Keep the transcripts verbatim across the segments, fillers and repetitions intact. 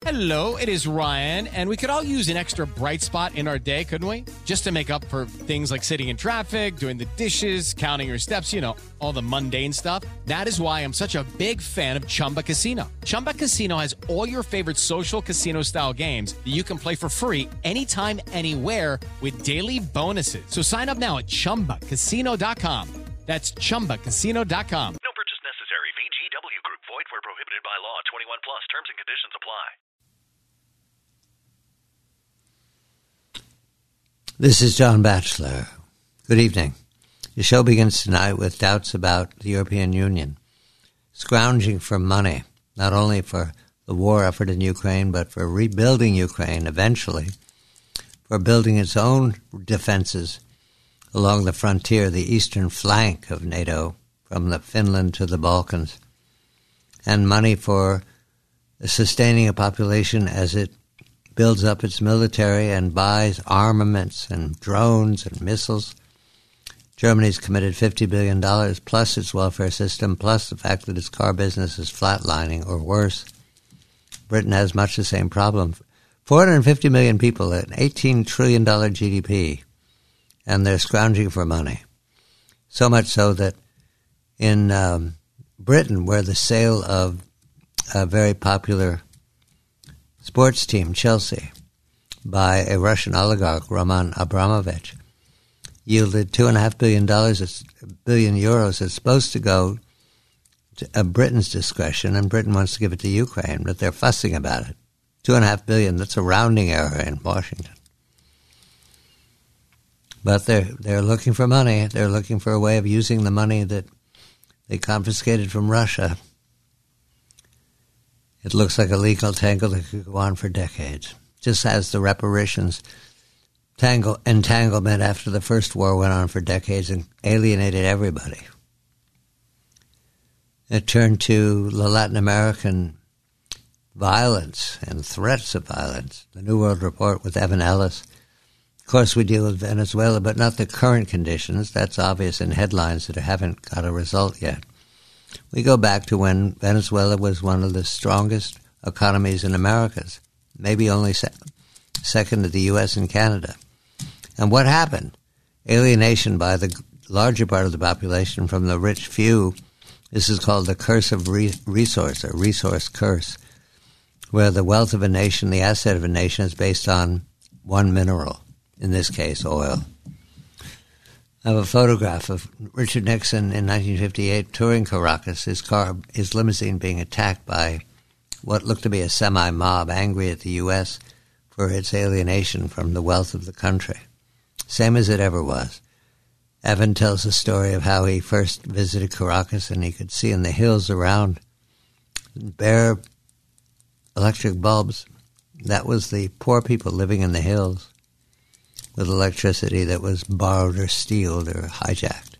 Hello, it is Ryan, and we could all use an extra bright spot in our day, couldn't we? Just to make up for things like sitting in traffic, doing the dishes, counting your steps, you know, all the mundane stuff. That is why I'm such a big fan of Chumba Casino. Chumba Casino has all your favorite social casino-style games that you can play for free anytime, anywhere with daily bonuses. So sign up now at chumba casino dot com. That's chumba casino dot com. No purchase necessary. V G W Group. Void where prohibited by law. twenty-one plus. Terms and conditions apply. This is John Batchelor. Good evening. The show begins tonight with doubts about the European Union scrounging for money, not only for the war effort in Ukraine, but for rebuilding Ukraine eventually, for building its own defenses along the frontier, the eastern flank of NATO, from the Finland to the Balkans, and money for sustaining a population as it builds up its military and buys armaments and drones and missiles. Germany's committed fifty billion dollars, plus its welfare system, plus the fact that its car business is flatlining or worse. Britain has much the same problem. four hundred fifty million people, an eighteen trillion dollars G D P, and they're scrounging for money. So much so that in um, Britain, where the sale of a very popular sports team, Chelsea, by a Russian oligarch, Roman Abramovich, yielded two and a half billion dollars, it's billion euros. It's supposed to go to uh, Britain's discretion, and Britain wants to give it to Ukraine, but they're fussing about it. Two and a half billion, that's a rounding error in Washington. But they're, they're looking for money. They're looking for a way of using the money that they confiscated from Russia. It looks like a legal tangle that could go on for decades, just as the reparations tangle, entanglement after the First War went on for decades and alienated everybody. It turned to the Latin American violence and threats of violence. The New World Report with Evan Ellis. Of course, we deal with Venezuela, but not the current conditions. That's obvious in headlines that haven't got a result yet. We go back to when Venezuela was one of the strongest economies in Americas, maybe only se- second to the U S and Canada. And what happened? Alienation by the larger part of the population from the rich few. This is called the curse of re- resource, or resource curse, where the wealth of a nation, the asset of a nation, is based on one mineral, in this case, oil. I have a photograph of Richard Nixon in nineteen fifty-eight touring Caracas, his car, his limousine being attacked by what looked to be a semi-mob angry at the U S for its alienation from the wealth of the country. Same as it ever was. Evan tells the story of how he first visited Caracas and he could see in the hills around bare electric bulbs. That was the poor people living in the hills with electricity that was borrowed or stealed or hijacked.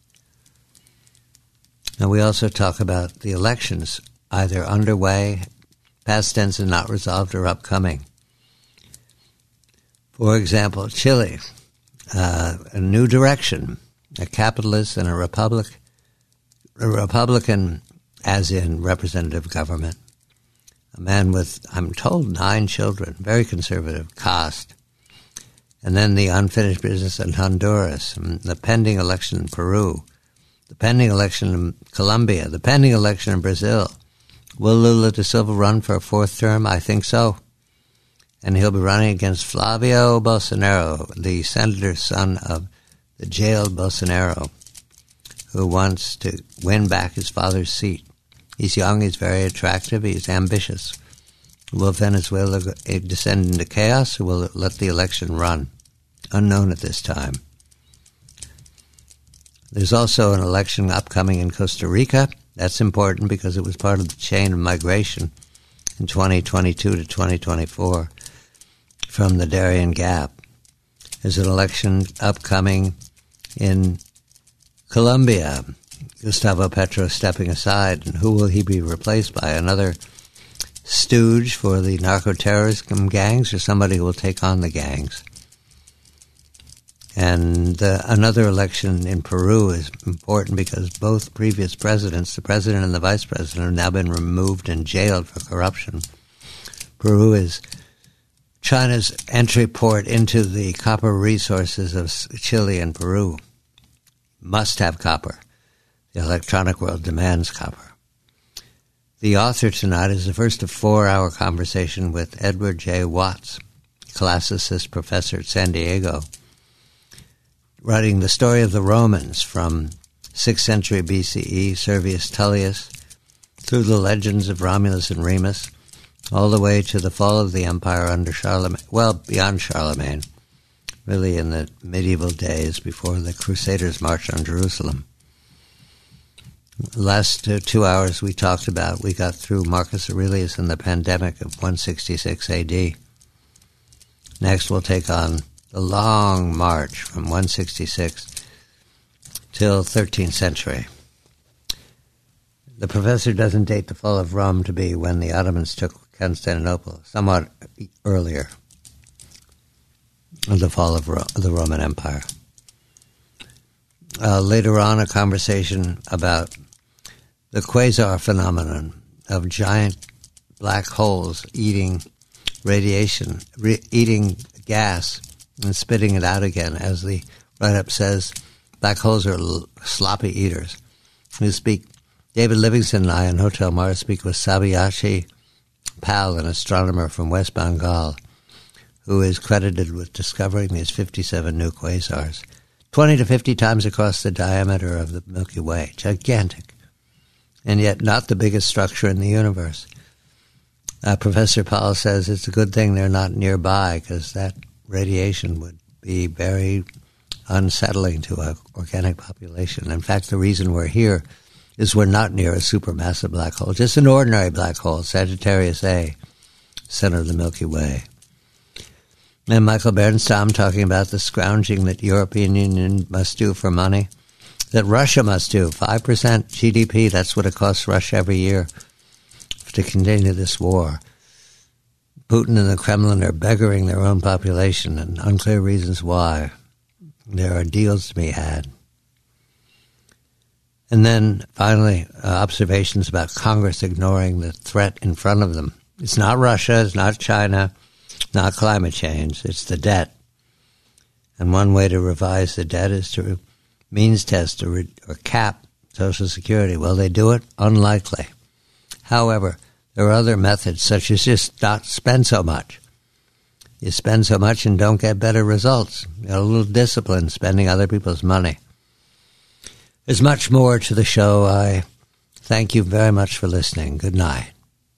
And we also talk about the elections, either underway, past tense and not resolved, or upcoming. For example, Chile, uh, a new direction, a capitalist and a republic, a Republican as in representative government, a man with, I'm told, nine children, very conservative caste. And then the unfinished business in Honduras, and the pending election in Peru, the pending election in Colombia, the pending election in Brazil. Will Lula da Silva run for a fourth term? I think so. And he'll be running against Flavio Bolsonaro, the senator's son of the jailed Bolsonaro, who wants to win back his father's seat. He's young, he's very attractive, he's ambitious. Will Venezuela descend into chaos, or will it let the election run? Unknown at this time. There's also an election upcoming in Costa Rica. That's important because it was part of the chain of migration in twenty twenty-two to twenty twenty-four from the Darien Gap. There's an election upcoming in Colombia. Gustavo Petro stepping aside, and who will he be replaced by? Another stooge for the narco-terrorism gangs, or somebody who will take on the gangs? And uh, another election in Peru is important because both previous presidents, the president and the vice president, have now been removed and jailed for corruption. Peru is China's entry port into the copper resources of Chile and Peru. Must have copper. The electronic world demands copper. The author tonight is the first of four-hour conversation with Edward J. Watts, classicist professor at San Diego, writing the story of the Romans from sixth century B C E, Servius Tullius, through the legends of Romulus and Remus, all the way to the fall of the empire under Charlemagne, well, beyond Charlemagne, really in the medieval days before the Crusaders marched on Jerusalem. The last uh, two hours we talked about, we got through Marcus Aurelius and the pandemic of one sixty-six A D. Next we'll take on the long march from one sixty-six till thirteenth century. The professor doesn't date the fall of Rome to be when the Ottomans took Constantinople, somewhat earlier, the fall of Ro- the Roman Empire. Uh, later on, a conversation about the quasar phenomenon of giant black holes eating radiation, re- eating gas and spitting it out again. As the write-up says, black holes are l- sloppy eaters. We speak, David Livingston and I in Hotel Mars speak with Sabayashi Pal, an astronomer from West Bengal, who is credited with discovering these fifty-seven new quasars, twenty to fifty times across the diameter of the Milky Way. Gigantic. And yet not the biggest structure in the universe. Uh, Professor Powell says it's a good thing they're not nearby because that radiation would be very unsettling to an organic population. In fact, the reason we're here is we're not near a supermassive black hole, just an ordinary black hole, Sagittarius A, center of the Milky Way. And Michael Bernstein talking about the scrounging that European Union must do for money, that Russia must do, five percent G D P, that's what it costs Russia every year to continue this war. Putin and the Kremlin are beggaring their own population, and unclear reasons why. There are deals to be had. And then, finally, uh, observations about Congress ignoring the threat in front of them. It's not Russia, it's not China, not climate change, it's the debt. And one way to revise the debt is to means test or, re- or cap Social Security. Will they do it? Unlikely. However, there are other methods, such as just not spend so much. You spend so much and don't get better results. You got a little discipline spending other people's money. There's much more to the show. I thank you very much for listening. Good night.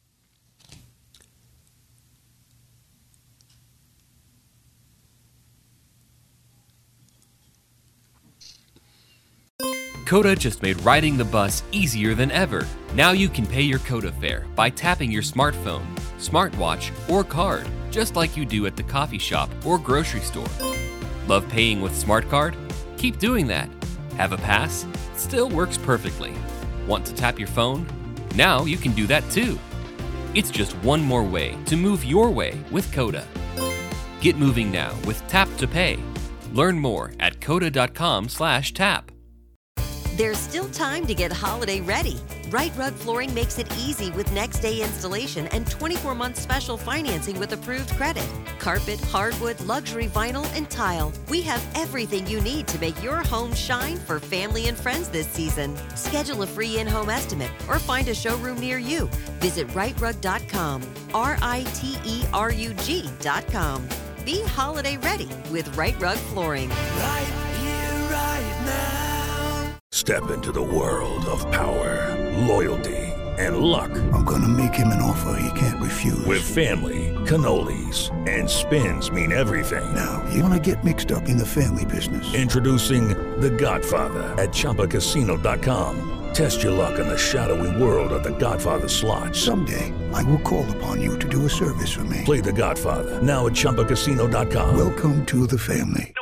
Coda just made riding the bus easier than ever. Now you can pay your Coda fare by tapping your smartphone, smartwatch, or card, just like you do at the coffee shop or grocery store. Love paying with Smart Card? Keep doing that. Have a pass? Still works perfectly. Want to tap your phone? Now you can do that too. It's just one more way to move your way with Coda. Get moving now with Tap to Pay. Learn more at coda.com slash tap. There's still time to get holiday ready. Right Rug Flooring makes it easy with next day installation and twenty-four month special financing with approved credit. Carpet, hardwood, luxury vinyl, and tile. We have everything you need to make your home shine for family and friends this season. Schedule a free in-home estimate or find a showroom near you. Visit right rug dot com, R I T E R U G dot com. Be holiday ready with Right Rug Flooring. Right here, right now. Step into the world of power, loyalty, and luck. I'm gonna make him an offer he can't refuse. With family, cannolis, and spins mean everything. Now, you wanna get mixed up in the family business. Introducing The Godfather at Chumba Casino dot com. Test your luck in the shadowy world of The Godfather slot. Someday, I will call upon you to do a service for me. Play The Godfather now at Chumba Casino dot com. Welcome to the family.